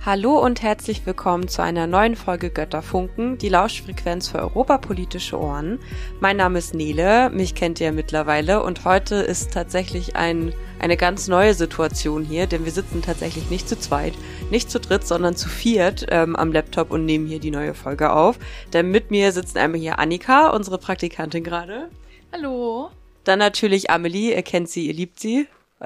Hallo und herzlich willkommen zu einer neuen Folge Götterfunken, die Lauschfrequenz für europapolitische Ohren. Mein Name ist Nele, mich kennt ihr mittlerweile und heute ist tatsächlich eine ganz neue Situation hier, denn wir sitzen tatsächlich nicht zu zweit, nicht zu dritt, sondern zu viert am Laptop und nehmen hier die neue Folge auf. Denn mit mir sitzen einmal hier Annika, unsere Praktikantin gerade. Hallo. Dann natürlich Amelie, ihr kennt sie, ihr liebt sie.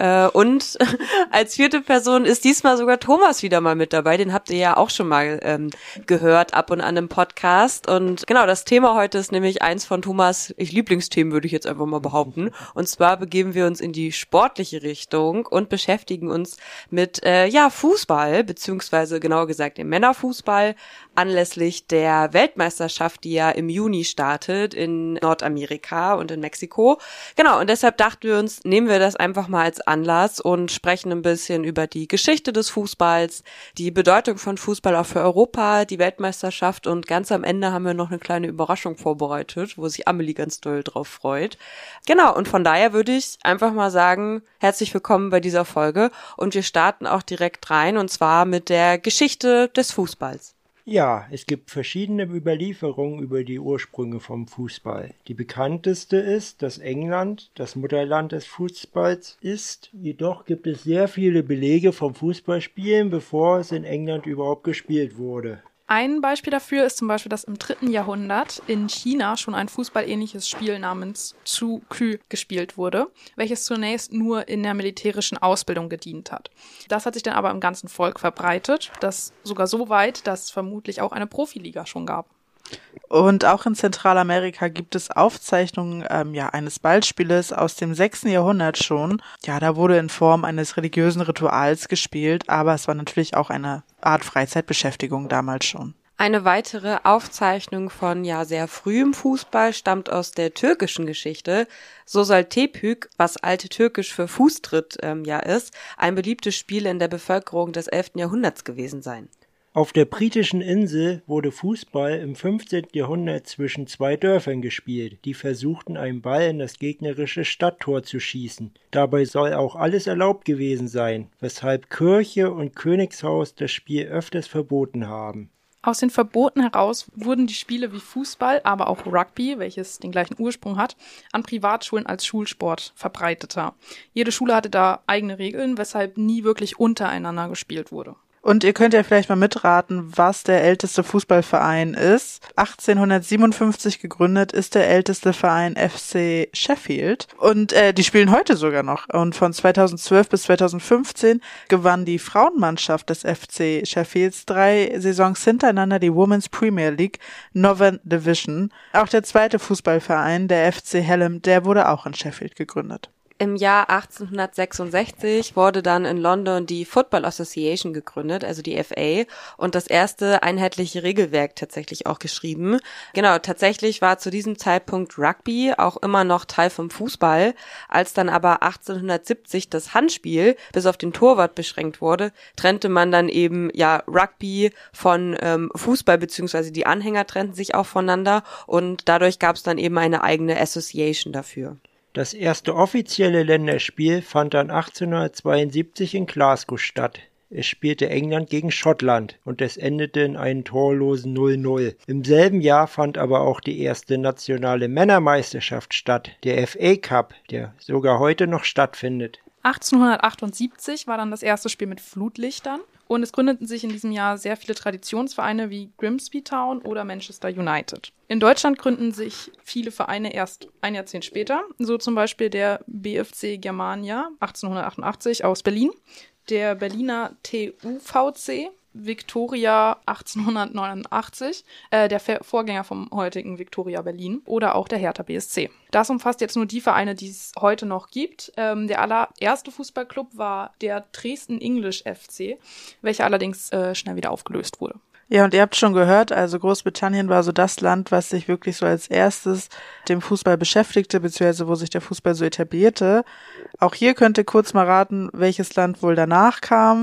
Und als vierte Person ist diesmal sogar Thomas wieder mal mit dabei. Den habt ihr ja auch schon mal gehört, ab und an im Podcast. Und genau, das Thema heute ist nämlich eins von Thomas' Lieblingsthemen, würde ich jetzt einfach mal behaupten. Und zwar begeben wir uns in die sportliche Richtung und beschäftigen uns mit Fußball, beziehungsweise genauer gesagt dem Männerfußball, anlässlich der Weltmeisterschaft, die ja im Juni startet in Nordamerika und in Mexiko. Genau, und deshalb dachten wir uns, nehmen wir das einfach mal als Anlass und sprechen ein bisschen über die Geschichte des Fußballs, die Bedeutung von Fußball auch für Europa, die Weltmeisterschaft und ganz am Ende haben wir noch eine kleine Überraschung vorbereitet, wo sich Amelie ganz doll drauf freut. Genau, und von daher würde ich einfach mal sagen, herzlich willkommen bei dieser Folge und wir starten auch direkt rein und zwar mit der Geschichte des Fußballs. Ja, es gibt verschiedene Überlieferungen über die Ursprünge vom Fußball. Die bekannteste ist, dass England das Mutterland des Fußballs ist. Jedoch gibt es sehr viele Belege vom Fußballspielen, bevor es in England überhaupt gespielt wurde. Ein Beispiel dafür ist zum Beispiel, dass im 3. Jahrhundert in China schon ein fußballähnliches Spiel namens Zhu Qu gespielt wurde, welches zunächst nur in der militärischen Ausbildung gedient hat. Das hat sich dann aber im ganzen Volk verbreitet, das sogar so weit, dass es vermutlich auch eine Profiliga schon gab. Und auch in Zentralamerika gibt es Aufzeichnungen eines Ballspieles aus dem 6. Jahrhundert schon. Ja, da wurde in Form eines religiösen Rituals gespielt, aber es war natürlich auch eine Art Freizeitbeschäftigung damals schon. Eine weitere Aufzeichnung von sehr frühem Fußball stammt aus der türkischen Geschichte. So soll Tepük, was alte Türkisch für Fußtritt ist, ein beliebtes Spiel in der Bevölkerung des 11. Jahrhunderts gewesen sein. Auf der britischen Insel wurde Fußball im 15. Jahrhundert zwischen zwei Dörfern gespielt, die versuchten, einen Ball in das gegnerische Stadttor zu schießen. Dabei soll auch alles erlaubt gewesen sein, weshalb Kirche und Königshaus das Spiel öfters verboten haben. Aus den Verboten heraus wurden die Spiele wie Fußball, aber auch Rugby, welches den gleichen Ursprung hat, an Privatschulen als Schulsport verbreiteter. Jede Schule hatte da eigene Regeln, weshalb nie wirklich untereinander gespielt wurde. Und ihr könnt ja vielleicht mal mitraten, was der älteste Fußballverein ist. 1857 gegründet ist der älteste Verein FC Sheffield. Und die spielen heute sogar noch. Und von 2012 bis 2015 gewann die Frauenmannschaft des FC Sheffields 3 Saisons hintereinander die Women's Premier League Northern Division. Auch der zweite Fußballverein, der FC Hallam, der wurde auch in Sheffield gegründet. Im Jahr 1866 wurde dann in London die Football Association gegründet, also die FA, und das erste einheitliche Regelwerk tatsächlich auch geschrieben. Genau, tatsächlich war zu diesem Zeitpunkt Rugby auch immer noch Teil vom Fußball. Als dann aber 1870 das Handspiel bis auf den Torwart beschränkt wurde, trennte man dann eben Rugby von Fußball, beziehungsweise die Anhänger trennten sich auch voneinander und dadurch gab es dann eben eine eigene Association dafür. Das erste offizielle Länderspiel fand dann 1872 in Glasgow statt. Es spielte England gegen Schottland und es endete in einem torlosen 0:0. Im selben Jahr fand aber auch die erste nationale Männermeisterschaft statt, der FA Cup, der sogar heute noch stattfindet. 1878 war dann das erste Spiel mit Flutlichtern. Und es gründeten sich in diesem Jahr sehr viele Traditionsvereine wie Grimsby Town oder Manchester United. In Deutschland gründen sich viele Vereine erst ein Jahrzehnt später, so zum Beispiel der BFC Germania 1888 aus Berlin, der Berliner TUVC Victoria 1889, der Vorgänger vom heutigen Victoria Berlin oder auch der Hertha BSC. Das umfasst jetzt nur die Vereine, die es heute noch gibt. Der allererste Fußballclub war der Dresden English FC, welcher allerdings schnell wieder aufgelöst wurde. Ja, und ihr habt schon gehört, also Großbritannien war so das Land, was sich wirklich so als erstes dem Fußball beschäftigte, beziehungsweise wo sich der Fußball so etablierte. Auch hier könnt ihr kurz mal raten, welches Land wohl danach kam.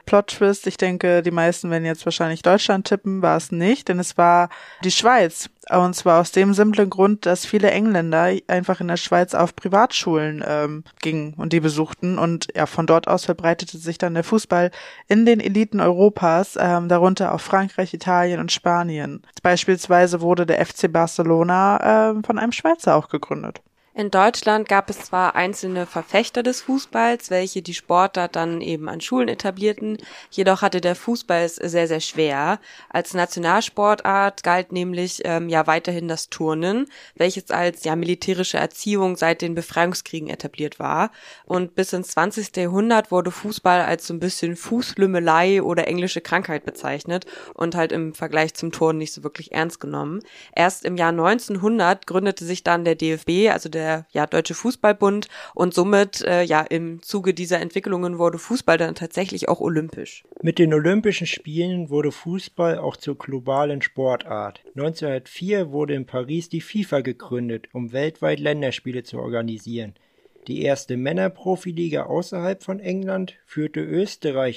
Plot-Twist, ich denke, die meisten werden jetzt wahrscheinlich Deutschland tippen, war es nicht, denn es war die Schweiz. Und zwar aus dem simplen Grund, dass viele Engländer einfach in der Schweiz auf Privatschulen gingen und die besuchten. Und ja, von dort aus verbreitete sich dann der Fußball in den Eliten Europas, darunter auch Frankreich, Italien und Spanien. Beispielsweise wurde der FC Barcelona von einem Schweizer auch gegründet. In Deutschland gab es zwar einzelne Verfechter des Fußballs, welche die Sportart dann eben an Schulen etablierten, jedoch hatte der Fußball es sehr, sehr schwer. Als Nationalsportart galt nämlich weiterhin das Turnen, welches als militärische Erziehung seit den Befreiungskriegen etabliert war. Und bis ins 20. Jahrhundert wurde Fußball als so ein bisschen Fußlümmelei oder englische Krankheit bezeichnet und halt im Vergleich zum Turnen nicht so wirklich ernst genommen. Erst im Jahr 1900 gründete sich dann der DFB, also der Deutsche Fußballbund, und somit im Zuge dieser Entwicklungen wurde Fußball dann tatsächlich auch olympisch. Mit den Olympischen Spielen wurde Fußball auch zur globalen Sportart. 1904 wurde in Paris die FIFA gegründet, um weltweit Länderspiele zu organisieren. Die erste Männerprofiliga außerhalb von England führte Österreich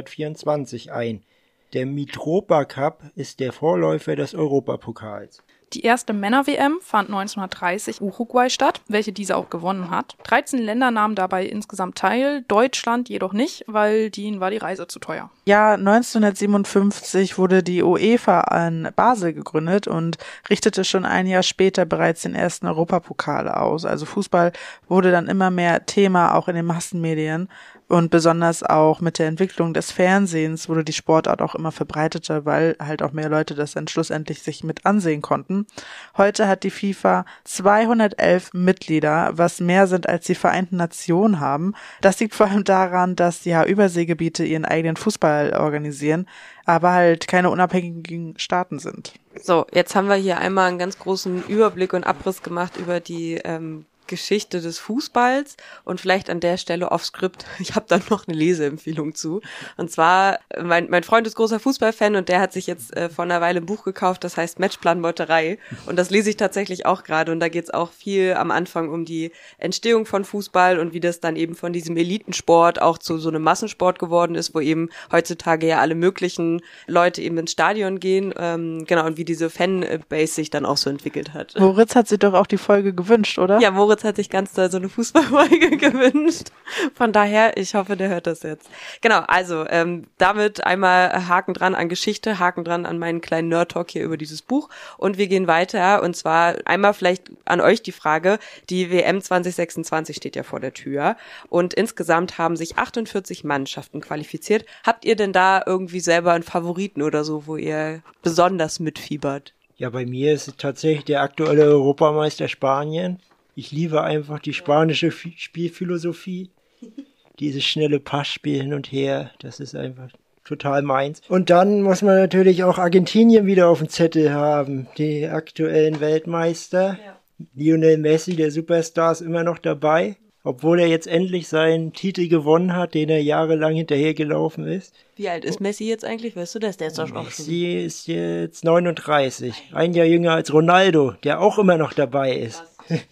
1924 ein. Der Mitropa Cup ist der Vorläufer des Europapokals. Die erste Männer-WM fand 1930 Uruguay statt, welche diese auch gewonnen hat. 13 Länder nahmen dabei insgesamt teil, Deutschland jedoch nicht, weil denen war die Reise zu teuer. Ja, 1957 wurde die UEFA in Basel gegründet und richtete schon ein Jahr später bereits den ersten Europapokal aus. Also Fußball wurde dann immer mehr Thema, auch in den Massenmedien. Und besonders auch mit der Entwicklung des Fernsehens wurde die Sportart auch immer verbreiteter, weil halt auch mehr Leute das dann schlussendlich sich mit ansehen konnten. Heute hat die FIFA 211 Mitglieder, was mehr sind als die Vereinten Nationen haben. Das liegt vor allem daran, dass Überseegebiete ihren eigenen Fußball organisieren, aber halt keine unabhängigen Staaten sind. So, jetzt haben wir hier einmal einen ganz großen Überblick und Abriss gemacht über die Geschichte des Fußballs und vielleicht an der Stelle off Skript, ich habe da noch eine Leseempfehlung zu. Und zwar, mein Freund ist großer Fußballfan und der hat sich jetzt vor einer Weile ein Buch gekauft, das heißt Matchplan Meuterei, und das lese ich tatsächlich auch gerade, und da geht es auch viel am Anfang um die Entstehung von Fußball und wie das dann eben von diesem Elitensport auch zu so einem Massensport geworden ist, wo eben heutzutage ja alle möglichen Leute eben ins Stadion gehen, und wie diese Fanbase sich dann auch so entwickelt hat. Moritz hat sich doch auch die Folge gewünscht, oder? Ja, Moritz hat sich ganz doll so eine Fußballfolge gewünscht. Von daher, ich hoffe, der hört das jetzt. Genau, also damit einmal Haken dran an Geschichte, Haken dran an meinen kleinen Nerd-Talk hier über dieses Buch. Und wir gehen weiter. Und zwar einmal vielleicht an euch die Frage, die WM 2026 steht ja vor der Tür. Und insgesamt haben sich 48 Mannschaften qualifiziert. Habt ihr denn da irgendwie selber einen Favoriten oder so, wo ihr besonders mitfiebert? Ja, bei mir ist es tatsächlich der aktuelle Europameister Spanien. Ich liebe einfach die spanische Spielphilosophie. Dieses schnelle Passspiel hin und her, das ist einfach total meins. Und dann muss man natürlich auch Argentinien wieder auf dem Zettel haben. Die aktuellen Weltmeister. Ja. Lionel Messi, der Superstar, ist immer noch dabei. Obwohl er jetzt endlich seinen Titel gewonnen hat, den er jahrelang hinterhergelaufen ist. Wie alt ist Messi jetzt eigentlich? Weißt du das? Der ist doch auch Messi ist jetzt 39. Ein Jahr jünger als Ronaldo, der auch immer noch dabei ist.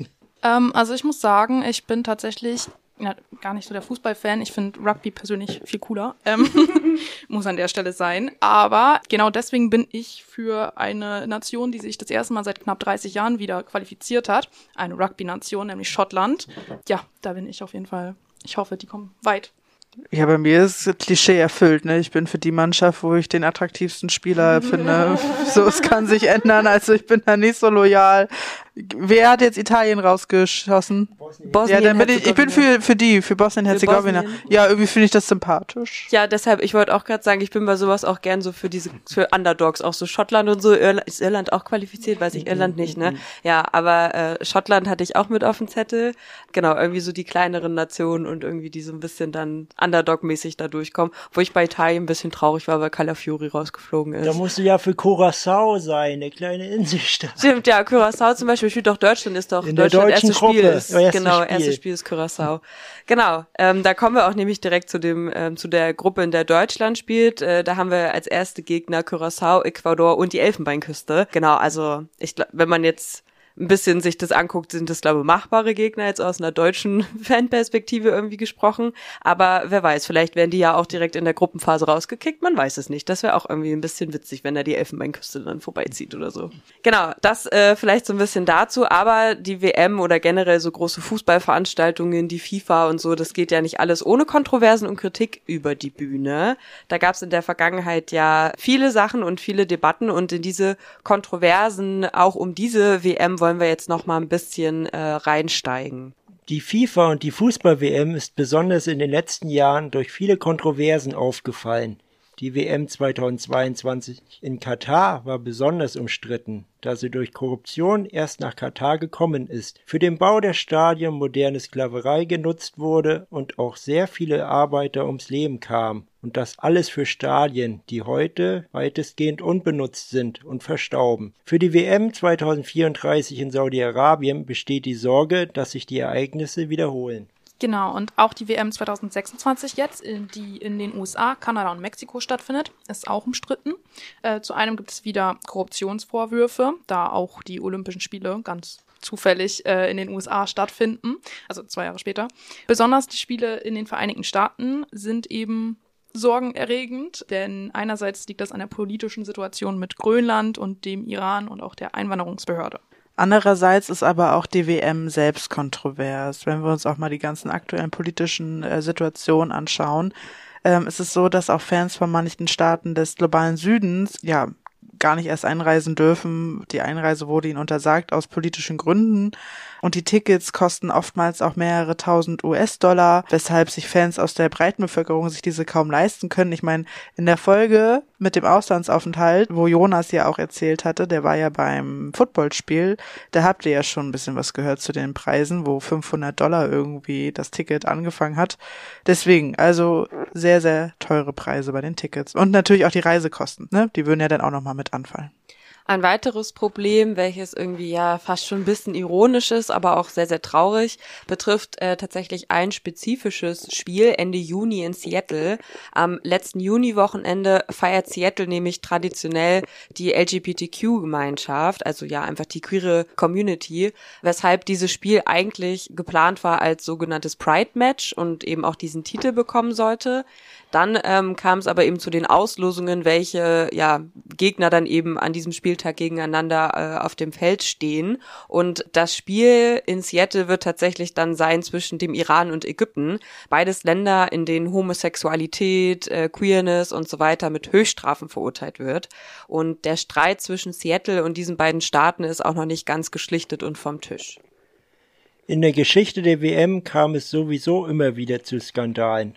Also ich muss sagen, ich bin tatsächlich gar nicht so der Fußballfan. Ich finde Rugby persönlich viel cooler. Muss an der Stelle sein. Aber genau deswegen bin ich für eine Nation, die sich das erste Mal seit knapp 30 Jahren wieder qualifiziert hat. Eine Rugby-Nation, nämlich Schottland. Ja, da bin ich auf jeden Fall. Ich hoffe, die kommen weit. Ja, bei mir ist das Klischee erfüllt, ne? Ich bin für die Mannschaft, wo ich den attraktivsten Spieler finde. So, es kann sich ändern, also ich bin da nicht so loyal. Wer hat jetzt Italien rausgeschossen? Bosnien. Ja, dann bin ich bin für Bosnien-Herzegowina. Ja, irgendwie finde ich das sympathisch. Ja, deshalb, ich wollte auch gerade sagen, ich bin bei sowas auch gern so für Underdogs, auch so Schottland und so. Ist Irland auch qualifiziert? Weiß ich, Irland nicht, ne? Ja, aber Schottland hatte ich auch mit auf dem Zettel. Genau, irgendwie so die kleineren Nationen und irgendwie die so ein bisschen dann Underdog-mäßig da durchkommen. Wo ich bei Italien ein bisschen traurig war, weil Calafiori rausgeflogen ist. Da musst du ja für Curaçao sein, eine kleine Inselstadt. Stimmt, ja, Curaçao zum Beispiel, spielt doch Deutschland, ist doch in Deutschland der deutschen erstes Spiel Gruppe. ist. Erstes Spiel ist Curaçao. Genau, da kommen wir auch nämlich direkt zu der Gruppe, in der Deutschland spielt. Da haben wir als erste Gegner Curaçao, Ecuador und die Elfenbeinküste. Genau, also wenn man jetzt ein bisschen sich das anguckt, sind das, glaube ich, machbare Gegner, jetzt aus einer deutschen Fanperspektive irgendwie gesprochen. Aber wer weiß, vielleicht werden die ja auch direkt in der Gruppenphase rausgekickt, man weiß es nicht. Das wäre auch irgendwie ein bisschen witzig, wenn da die Elfenbeinküste dann vorbeizieht oder so. Genau, das vielleicht so ein bisschen dazu, aber die WM oder generell so große Fußballveranstaltungen, die FIFA und so, das geht ja nicht alles ohne Kontroversen und Kritik über die Bühne. Da gab es in der Vergangenheit ja viele Sachen und viele Debatten und in diese Kontroversen auch um diese WM wollen wir jetzt noch mal ein bisschen reinsteigen. Die FIFA und die Fußball-WM ist besonders in den letzten Jahren durch viele Kontroversen aufgefallen. Die WM 2022 in Katar war besonders umstritten, da sie durch Korruption erst nach Katar gekommen ist, für den Bau der Stadien moderne Sklaverei genutzt wurde und auch sehr viele Arbeiter ums Leben kamen. Und das alles für Stadien, die heute weitestgehend unbenutzt sind und verstauben. Für die WM 2034 in Saudi-Arabien besteht die Sorge, dass sich die Ereignisse wiederholen. Genau, und auch die WM 2026 jetzt, die in den USA, Kanada und Mexiko stattfindet, ist auch umstritten. Zu einem gibt es wieder Korruptionsvorwürfe, da auch die Olympischen Spiele ganz zufällig in den USA stattfinden, also 2 Jahre später. Besonders die Spiele in den Vereinigten Staaten sind eben sorgenerregend, denn einerseits liegt das an der politischen Situation mit Grönland und dem Iran und auch der Einwanderungsbehörde. Andererseits ist aber auch die WM selbst kontrovers. Wenn wir uns auch mal die ganzen aktuellen politischen Situationen anschauen, ist es so, dass auch Fans von manchen Staaten des globalen Südens ja gar nicht erst einreisen dürfen. Die Einreise wurde ihnen untersagt aus politischen Gründen. Und die Tickets kosten oftmals auch mehrere tausend US-Dollar, weshalb sich Fans aus der breiten Bevölkerung sich diese kaum leisten können. Ich meine, in der Folge mit dem Auslandsaufenthalt, wo Jonas ja auch erzählt hatte, der war ja beim Footballspiel, da habt ihr ja schon ein bisschen was gehört zu den Preisen, wo $500 irgendwie das Ticket angefangen hat. Deswegen, also sehr, sehr teure Preise bei den Tickets. Und natürlich auch die Reisekosten, ne? Die würden ja dann auch nochmal mit anfallen. Ein weiteres Problem, welches irgendwie ja fast schon ein bisschen ironisch ist, aber auch sehr, sehr traurig, betrifft tatsächlich ein spezifisches Spiel Ende Juni in Seattle. Am letzten Juni-Wochenende feiert Seattle nämlich traditionell die LGBTQ-Gemeinschaft, also ja einfach die queere Community, weshalb dieses Spiel eigentlich geplant war als sogenanntes Pride-Match und eben auch diesen Titel bekommen sollte. Dann kam es aber eben zu den Auslosungen, welche Gegner dann eben an diesem Spieltag gegeneinander auf dem Feld stehen. Und das Spiel in Seattle wird tatsächlich dann sein zwischen dem Iran und Ägypten. Beides Länder, in denen Homosexualität, Queerness und so weiter mit Höchststrafen verurteilt wird. Und der Streit zwischen Seattle und diesen beiden Staaten ist auch noch nicht ganz geschlichtet und vom Tisch. In der Geschichte der WM kam es sowieso immer wieder zu Skandalen.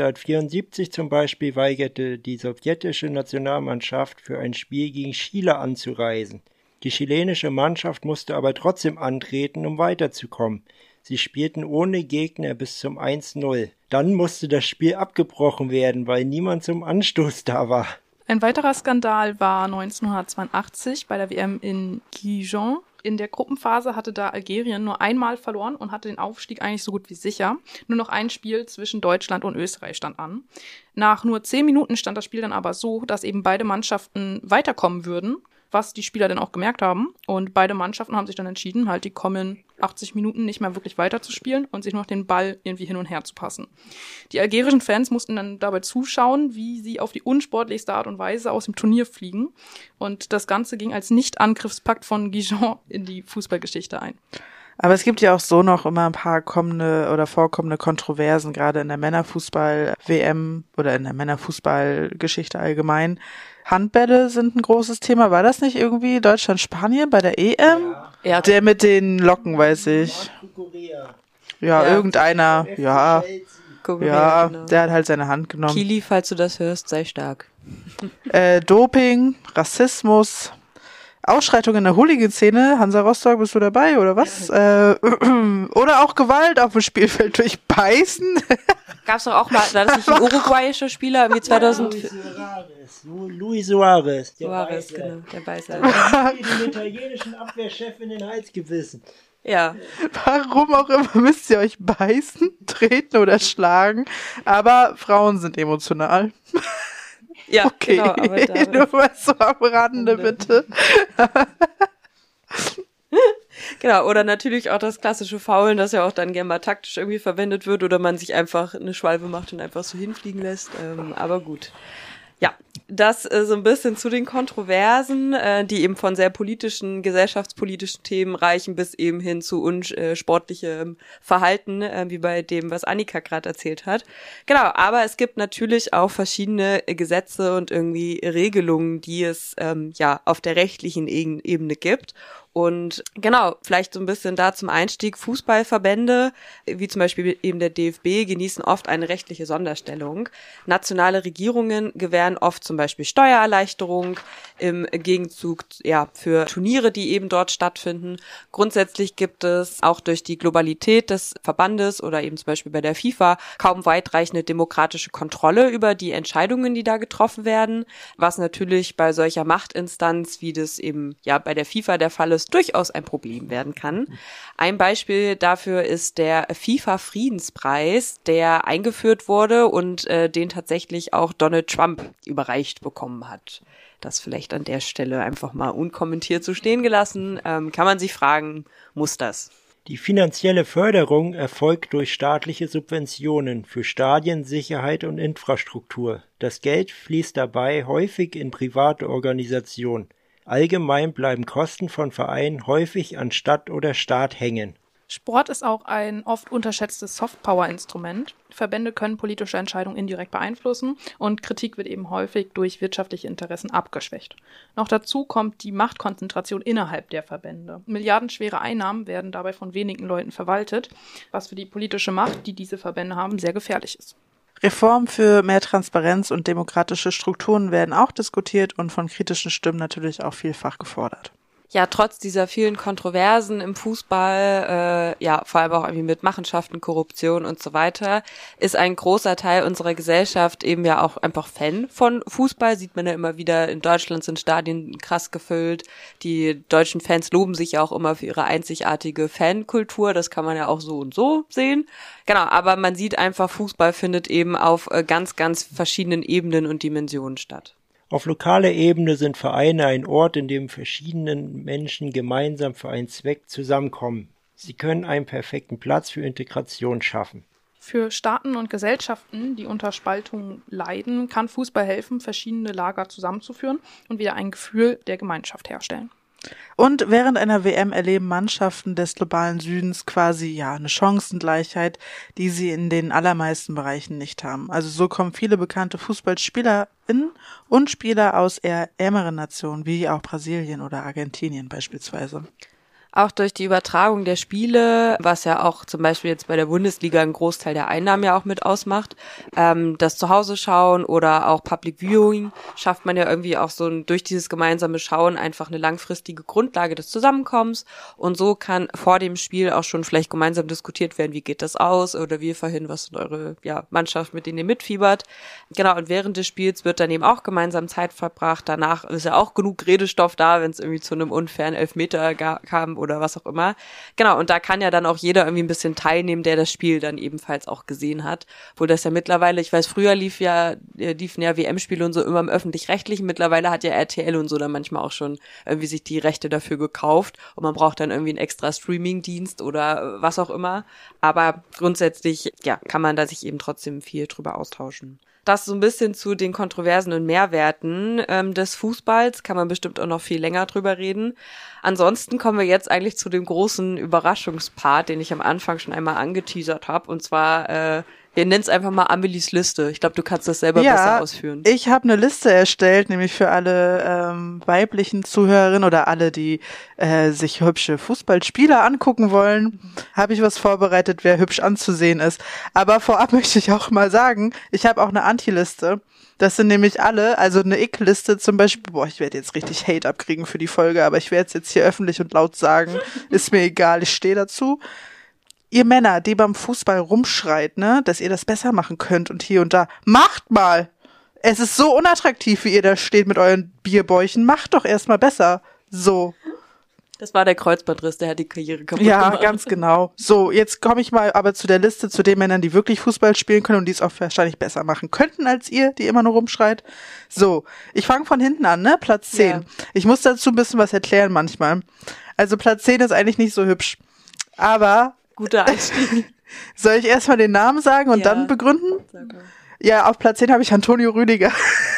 1974 zum Beispiel weigerte die sowjetische Nationalmannschaft für ein Spiel gegen Chile anzureisen. Die chilenische Mannschaft musste aber trotzdem antreten, um weiterzukommen. Sie spielten ohne Gegner bis zum 1:0. Dann musste das Spiel abgebrochen werden, weil niemand zum Anstoß da war. Ein weiterer Skandal war 1982 bei der WM in Gijón. In der Gruppenphase hatte da Algerien nur einmal verloren und hatte den Aufstieg eigentlich so gut wie sicher. Nur noch ein Spiel zwischen Deutschland und Österreich stand an. Nach nur 10 Minuten stand das Spiel dann aber so, dass eben beide Mannschaften weiterkommen würden, was die Spieler dann auch gemerkt haben. Und beide Mannschaften haben sich dann entschieden, halt die kommenden 80 Minuten nicht mehr wirklich weiterzuspielen und sich nur noch den Ball irgendwie hin und her zu passen. Die algerischen Fans mussten dann dabei zuschauen, wie sie auf die unsportlichste Art und Weise aus dem Turnier fliegen. Und das Ganze ging als Nicht-Angriffspakt von Gijón in die Fußballgeschichte ein. Aber es gibt ja auch so noch immer ein paar vorkommende Kontroversen, gerade in der Männerfußball-WM oder in der Männerfußballgeschichte allgemein. Handbälle sind ein großes Thema. War das nicht irgendwie Deutschland-Spanien bei der EM? Ja. Der mit den Locken, weiß ich. Ja, irgendeiner. Ja, Genau. der hat halt seine Hand genommen. Kili, falls du das hörst, sei stark. Doping, Rassismus, Ausschreitungen in der Hooligan-Szene. Hansa Rostock, bist du dabei oder was? Oder auch Gewalt auf dem Spielfeld durch Beißen. Gab's doch auch mal, war das nicht ein uruguayischer Spieler, irgendwie 2000... Luis Suarez. Suarez, genau, der Beißer. Den italienischen Abwehrchef in den Hals gebissen. Ja. Warum auch immer müsst ihr euch beißen, treten oder schlagen, aber Frauen sind emotional. Ja, okay. Genau, aber nur mal so am Rande, bitte. Genau, oder natürlich auch das klassische Faulen, das ja auch dann gerne mal taktisch irgendwie verwendet wird oder man sich einfach eine Schwalbe macht und einfach so hinfliegen lässt. Aber gut. Ja, das so ein bisschen zu den Kontroversen, die eben von sehr politischen, gesellschaftspolitischen Themen reichen bis eben hin zu unsportlichem Verhalten, wie bei dem, was Annika gerade erzählt hat. Genau, aber es gibt natürlich auch verschiedene Gesetze und irgendwie Regelungen, die es auf der rechtlichen Ebene gibt. Und genau, vielleicht so ein bisschen da zum Einstieg. Fußballverbände, wie zum Beispiel eben der DFB, genießen oft eine rechtliche Sonderstellung. Nationale Regierungen gewähren oft zum Beispiel Steuererleichterung im Gegenzug für Turniere, die eben dort stattfinden. Grundsätzlich gibt es auch durch die Globalität des Verbandes oder eben zum Beispiel bei der FIFA kaum weitreichende demokratische Kontrolle über die Entscheidungen, die da getroffen werden, was natürlich bei solcher Machtinstanz, wie das eben bei der FIFA der Fall ist, durchaus ein Problem werden kann. Ein Beispiel dafür ist der FIFA-Friedenspreis, der eingeführt wurde und den tatsächlich auch Donald Trump überreicht bekommen hat. Das vielleicht an der Stelle einfach mal unkommentiert so stehen gelassen. Kann man sich fragen, muss das? Die finanzielle Förderung erfolgt durch staatliche Subventionen für Stadien, Sicherheit und Infrastruktur. Das Geld fließt dabei häufig in private Organisationen. Allgemein bleiben Kosten von Vereinen häufig an Stadt oder Staat hängen. Sport ist auch ein oft unterschätztes Softpower-Instrument. Verbände können politische Entscheidungen indirekt beeinflussen und Kritik wird eben häufig durch wirtschaftliche Interessen abgeschwächt. Noch dazu kommt die Machtkonzentration innerhalb der Verbände. Milliardenschwere Einnahmen werden dabei von wenigen Leuten verwaltet, was für die politische Macht, die diese Verbände haben, sehr gefährlich ist. Reformen für mehr Transparenz und demokratische Strukturen werden auch diskutiert und von kritischen Stimmen natürlich auch vielfach gefordert. Ja, trotz dieser vielen Kontroversen im Fußball, vor allem auch irgendwie mit Machenschaften, Korruption und so weiter, ist ein großer Teil unserer Gesellschaft eben ja auch einfach Fan von Fußball. Sieht man ja immer wieder, in Deutschland sind Stadien krass gefüllt. Die deutschen Fans loben sich ja auch immer für ihre einzigartige Fankultur. Das kann man ja auch so und so sehen. Genau, aber man sieht einfach, Fußball findet eben auf ganz, ganz verschiedenen Ebenen und Dimensionen statt. Auf lokaler Ebene sind Vereine ein Ort, in dem verschiedene Menschen gemeinsam für einen Zweck zusammenkommen. Sie können einen perfekten Platz für Integration schaffen. Für Staaten und Gesellschaften, die unter Spaltung leiden, kann Fußball helfen, verschiedene Lager zusammenzuführen und wieder ein Gefühl der Gemeinschaft herstellen. Und während einer WM erleben Mannschaften des globalen Südens quasi eine Chancengleichheit, die sie in den allermeisten Bereichen nicht haben. Also so kommen viele bekannte FußballspielerInnen und Spieler aus eher ärmeren Nationen, wie auch Brasilien oder Argentinien beispielsweise. Auch durch die Übertragung der Spiele, was ja auch zum Beispiel jetzt bei der Bundesliga einen Großteil der Einnahmen ja auch mit ausmacht, das Zuhause schauen oder auch Public Viewing, schafft man ja irgendwie auch so durch dieses gemeinsame Schauen einfach eine langfristige Grundlage des Zusammenkommens und so kann vor dem Spiel auch schon vielleicht gemeinsam diskutiert werden, wie geht das aus oder wie vorhin, was sind eure Mannschaft, mit denen ihr mitfiebert. Genau, und während des Spiels wird dann eben auch gemeinsam Zeit verbracht, danach ist ja auch genug Redestoff da, wenn es irgendwie zu einem unfairen Elfmeter kam oder was auch immer. Genau, und da kann ja dann auch jeder irgendwie ein bisschen teilnehmen, der das Spiel dann ebenfalls auch gesehen hat. Obwohl das ja mittlerweile, ich weiß, früher liefen ja WM-Spiele und so immer im Öffentlich-Rechtlichen. Mittlerweile hat ja RTL und so dann manchmal auch schon irgendwie sich die Rechte dafür gekauft und man braucht dann irgendwie einen extra Streaming-Dienst oder was auch immer. Aber grundsätzlich, kann man da sich eben trotzdem viel drüber austauschen. Das so ein bisschen zu den Kontroversen und Mehrwerten des Fußballs, kann man bestimmt auch noch viel länger drüber reden. Ansonsten kommen wir jetzt eigentlich zu dem großen Überraschungspart, den ich am Anfang schon einmal angeteasert habe. Und zwar, wir nennen es einfach mal Amelies Liste. Ich glaube, du kannst das selber besser ausführen. Ich habe eine Liste erstellt, nämlich für alle weiblichen Zuhörerinnen oder alle, die sich hübsche Fußballspieler angucken wollen, habe ich was vorbereitet, wer hübsch anzusehen ist. Aber vorab möchte ich auch mal sagen, ich habe auch eine Anti-Liste. Das sind nämlich alle, also eine Ick-Liste zum Beispiel, ich werde jetzt richtig Hate abkriegen für die Folge, aber ich werde es jetzt hier öffentlich und laut sagen, ist mir egal, ich stehe dazu. Ihr Männer, die beim Fußball rumschreit, dass ihr das besser machen könnt und hier und da, macht mal! Es ist so unattraktiv, wie ihr da steht mit euren Bierbäuchen, macht doch erstmal besser. So. Das war der Kreuzbandriss, der hat die Karriere kaputt gemacht. Ja, ganz genau. So, jetzt komme ich mal aber zu der Liste, zu den Männern, die wirklich Fußball spielen können und die es auch wahrscheinlich besser machen könnten als ihr, die immer nur rumschreit. So, ich fange von hinten an, Platz 10. Ja. Ich muss dazu ein bisschen was erklären manchmal. Also Platz 10 ist eigentlich nicht so hübsch. Aber Guter Einstieg. soll ich erstmal den Namen sagen und dann begründen? Sag mal. Ja, auf Platz 10 habe ich Antonio Rüdiger.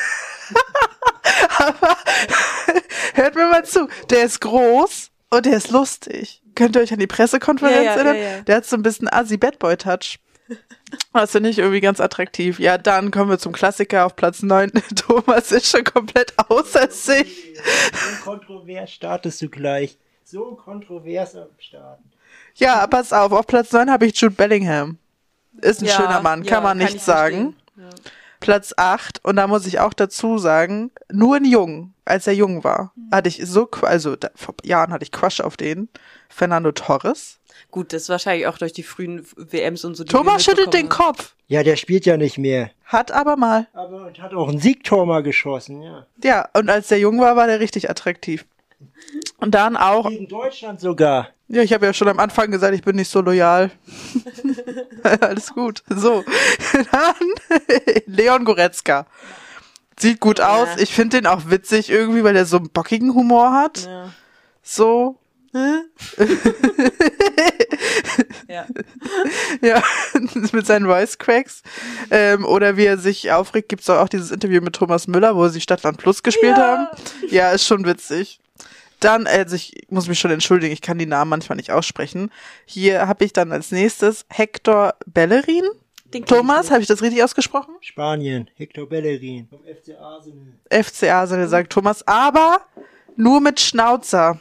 Aber hört mir mal zu, der ist groß und der ist lustig. Könnt ihr euch an die Pressekonferenz erinnern? Ja. Der hat so ein bisschen Assi-Bad-Boy-Touch. Das finde ich irgendwie ganz attraktiv. Ja, dann kommen wir zum Klassiker auf Platz 9. Thomas ist schon komplett außer sich. So kontrovers startest du gleich. So kontrovers am Starten. Ja, pass auf Platz 9 habe ich Jude Bellingham. Ist ein schöner Mann, kann man nicht sagen. Ja. Platz 8, und da muss ich auch dazu sagen, nur ein Jung, als er jung war, hatte ich vor Jahren hatte ich Crush auf den, Fernando Torres. Gut, das ist wahrscheinlich auch durch die frühen WMs und so. Thomas schüttelt den Kopf. Ja, der spielt ja nicht mehr. Hat aber mal. Und hat auch ein Siegtor mal geschossen, ja. Ja, und als der jung war, war der richtig attraktiv. Und dann auch, Gegen Deutschland sogar. ja, ich habe ja schon am Anfang gesagt, ich bin nicht so loyal. Alles gut. So, dann Leon Goretzka. Sieht gut aus. Ich finde den auch witzig irgendwie, weil der so einen bockigen Humor hat. Ja. So. Ja. Ja, mit seinen Voice Cracks. Oder wie er sich aufregt, gibt's doch auch dieses Interview mit Thomas Müller, wo sie Stadtland Plus gespielt haben. Ja, ist schon witzig. Dann, also ich muss mich schon entschuldigen, ich kann die Namen manchmal nicht aussprechen. Hier habe ich dann als nächstes Hector Bellerin. Thomas, habe ich das richtig ausgesprochen? Spanien, Hector Bellerin vom FC Arsenal. FC Arsenal, sagt Thomas, aber nur mit Schnauzer.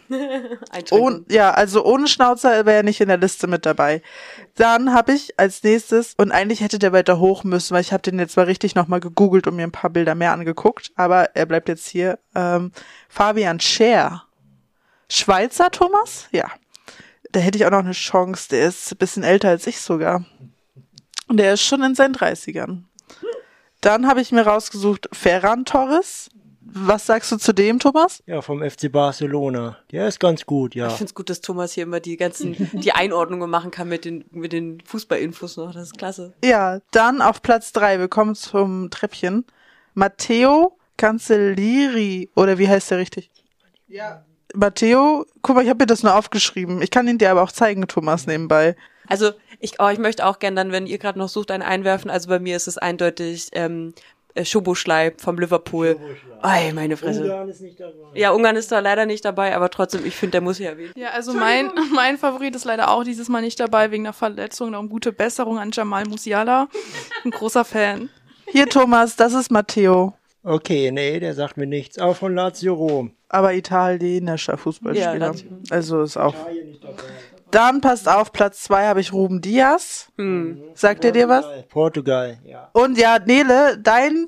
Also ohne Schnauzer wäre er nicht in der Liste mit dabei. Dann habe ich als nächstes, und eigentlich hätte der weiter hoch müssen, weil ich habe den jetzt mal richtig nochmal gegoogelt und mir ein paar Bilder mehr angeguckt, aber er bleibt jetzt hier, Fabian Schär. Schweizer, Thomas? Ja. Da hätte ich auch noch eine Chance, der ist ein bisschen älter als ich sogar. Und der ist schon in seinen 30ern. Dann habe ich mir rausgesucht Ferran Torres. Was sagst du zu dem, Thomas? Ja, vom FC Barcelona. Der ist ganz gut, ja. Ich find's gut, dass Thomas hier immer die Einordnungen machen kann mit den Fußballinfos noch. Das ist klasse. Ja, dann auf Platz 3, wir kommen zum Treppchen. Matteo Cancellieri, oder wie heißt der richtig? Ja. Matteo, guck mal, ich habe mir das nur aufgeschrieben. Ich kann ihn dir aber auch zeigen, Thomas, nebenbei. Also, ich möchte auch gern dann, wenn ihr gerade noch sucht, einen einwerfen. Also bei mir ist es eindeutig Szoboszlai vom Liverpool. Ei, meine Fresse. Ungarn ist nicht dabei. Ja, Ungarn ist da leider nicht dabei, aber trotzdem, ich finde, der muss hier erwähnt. Ja, also mein Favorit ist leider auch dieses Mal nicht dabei, wegen einer Verletzung. Darum gute Besserung an Jamal Musiala. Ein großer Fan. Hier, Thomas, das ist Matteo. Okay, nee, der sagt mir nichts. Auch von Lazio Rom. Aber italienischer Fußballspieler. Ja, Lazio. Also ist auch. Italien nicht dabei. Dann passt auf, Platz 2 habe ich Ruben Diaz. Sagt er dir was? Portugal, ja. Und ja, Nele, dein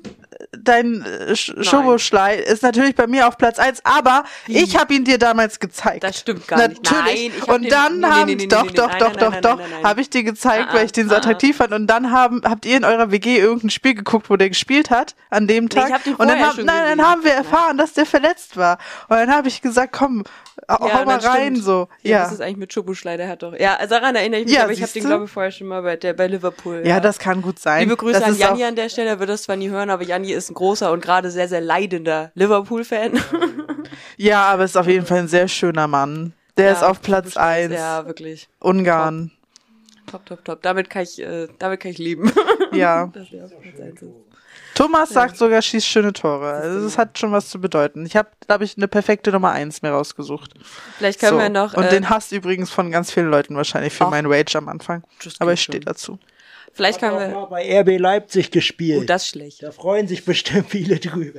Szoboszlai ist natürlich bei mir auf Platz 1, aber ich habe ihn dir damals gezeigt. Das stimmt gar nicht. Natürlich. Nein, ich hab Und den- dann nein. habe ich dir gezeigt, weil ich den so Ah, attraktiv fand. Und dann habt ihr in eurer WG irgendein Spiel geguckt, wo der gespielt hat, an dem Tag. ich hab den Und dann, vorher schon dann gesehen. haben wir erfahren, dass der verletzt war. Und dann habe ich gesagt, komm, hau Ja, mal das rein, stimmt. so. Ja. Was ist eigentlich mit Szoboszlai? Der hat doch. Ja, daran erinnere ich mich, Ja, aber ich habe siehst den, du? glaube ich, vorher schon mal bei Liverpool. Ja, das kann gut sein. Liebe Grüße das an ist Janni auch- an der Stelle, er wird das zwar nie hören, aber Janni ist ein großer und gerade sehr, sehr leidender Liverpool-Fan. Ja, aber ist auf jeden Fall ein sehr schöner Mann. Der ist auf Platz Szoboszlai 1. Ja, wirklich. Ungarn. Top. Damit kann ich leben. Ja. Dass der auf Platz 1 ist. Thomas sagt sogar, schießt schöne Tore. Also das hat schon was zu bedeuten. Ich habe, glaube ich, eine perfekte Nummer 1 mir rausgesucht. Vielleicht können wir noch. Und den hasst übrigens von ganz vielen Leuten wahrscheinlich für Ach. meinen Rage am Anfang. Das Aber geht ich stehe schon. dazu. Vielleicht können Auch wir. mal bei RB Leipzig gespielt. Oh, das ist schlecht. Da freuen sich bestimmt viele drüber.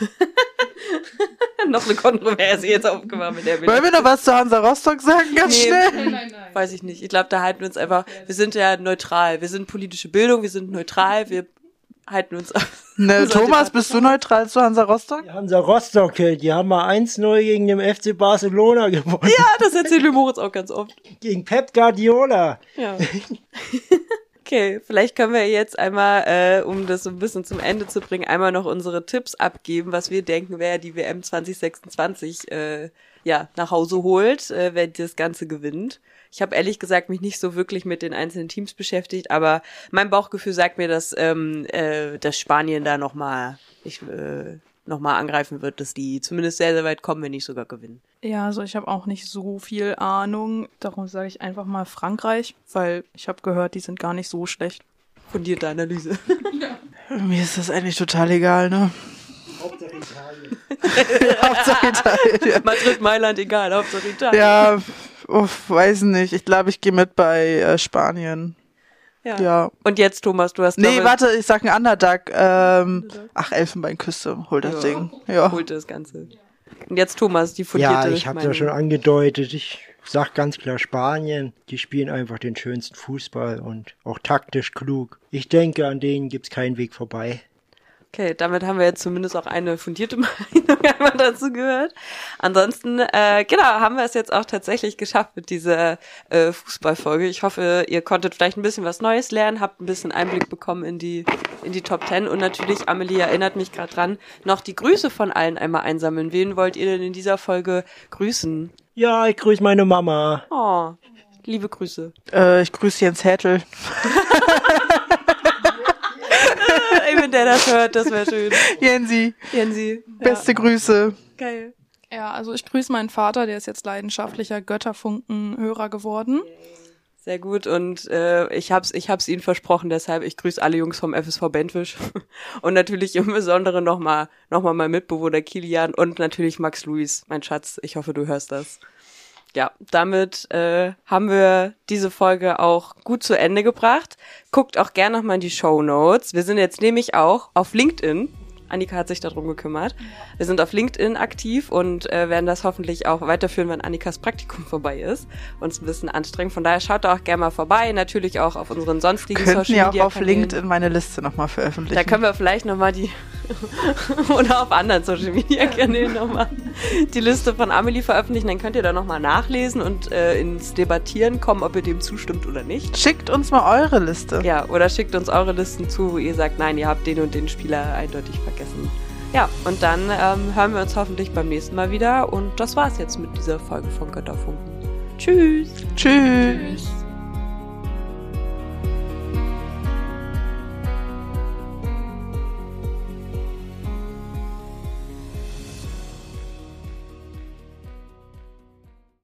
Noch eine Kontroverse jetzt aufgemacht mit der Wollen wir noch was zu Hansa Rostock sagen, ganz schnell? Nein. Weiß ich nicht. Ich glaube, da halten wir uns einfach. Wir sind ja neutral. Wir sind politische Bildung, wir sind neutral, wir halten uns. Ne, Unser Thomas, Debatte. bist du neutral zu Hansa Rostock? Die Hansa Rostock, die haben mal 1-0 gegen den FC Barcelona gewonnen. Ja, das erzählt mir Moritz auch ganz oft. Gegen Pep Guardiola. Ja. Okay, vielleicht können wir jetzt einmal, um das so ein bisschen zum Ende zu bringen, einmal noch unsere Tipps abgeben, was wir denken, wer die WM 2026 nach Hause holt, wer das Ganze gewinnt. Ich habe ehrlich gesagt mich nicht so wirklich mit den einzelnen Teams beschäftigt, aber mein Bauchgefühl sagt mir, dass Spanien da nochmal nochmal angreifen wird, dass die zumindest sehr, sehr weit kommen, wenn nicht sogar gewinnen. Ja, also ich habe auch nicht so viel Ahnung. Darum sage ich einfach mal Frankreich, weil ich habe gehört, die sind gar nicht so schlecht. Fundierte Analyse. Mir ist das eigentlich total egal, ne? Hauptsache Italien. Hauptsache Italien. Ja. Madrid, Mailand, egal, Hauptsache Italien. Ja, weiß nicht. Ich glaube, ich gehe mit bei Spanien. Ja. Und jetzt, Thomas, du hast... Nee, warte, ich sag ein Underdog. Elfenbeinküste, holt das Ding. Ja. Holt das Ganze. Und jetzt, Thomas, die fundierte Ja, ich habe es ja schon angedeutet. Ich sag ganz klar Spanien. Die spielen einfach den schönsten Fußball und auch taktisch klug. Ich denke, an denen gibt's keinen Weg vorbei. Okay, damit haben wir jetzt zumindest auch eine fundierte Meinung einmal dazu gehört. Ansonsten, haben wir es jetzt auch tatsächlich geschafft mit dieser Fußballfolge. Ich hoffe, ihr konntet vielleicht ein bisschen was Neues lernen, habt ein bisschen Einblick bekommen in die Top 10 und natürlich, Amelie erinnert mich gerade dran, noch die Grüße von allen einmal einsammeln. Wen wollt ihr denn in dieser Folge grüßen? Ja, ich grüße meine Mama. Oh, liebe Grüße. Ich grüße Jens Hertel. Wenn der das hört, das wäre schön. Jensi. Beste Grüße. Geil. Ja, also ich grüße meinen Vater, der ist jetzt leidenschaftlicher Götterfunken-Hörer geworden. Sehr gut und ich hab's Ihnen versprochen, deshalb ich grüße alle Jungs vom FSV Bentwisch und natürlich im Besonderen nochmal mein Mitbewohner Kilian und natürlich Max Luis, mein Schatz. Ich hoffe, du hörst das. Ja, damit haben wir diese Folge auch gut zu Ende gebracht. Guckt auch gerne nochmal in die Shownotes. Wir sind jetzt nämlich auch auf LinkedIn. Annika hat sich darum gekümmert. Wir sind auf LinkedIn aktiv und werden das hoffentlich auch weiterführen, wenn Annikas Praktikum vorbei ist. Uns ein bisschen anstrengend. Von daher schaut da auch gerne mal vorbei. Natürlich auch auf unseren sonstigen Social Media Kanälen. Könnten ja auch auf Kanälen. LinkedIn meine Liste nochmal veröffentlichen. Da können wir vielleicht nochmal oder auf anderen Social Media Kanälen nochmal die Liste von Amelie veröffentlichen. Dann könnt ihr da nochmal nachlesen und ins Debattieren kommen, ob ihr dem zustimmt oder nicht. Schickt uns mal eure Liste. Ja, oder schickt uns eure Listen zu, wo ihr sagt, nein, ihr habt den und den Spieler eindeutig vergessen. Ja, und dann hören wir uns hoffentlich beim nächsten Mal wieder. Und das war's jetzt mit dieser Folge von Götterfunken. Tschüss. Tschüss.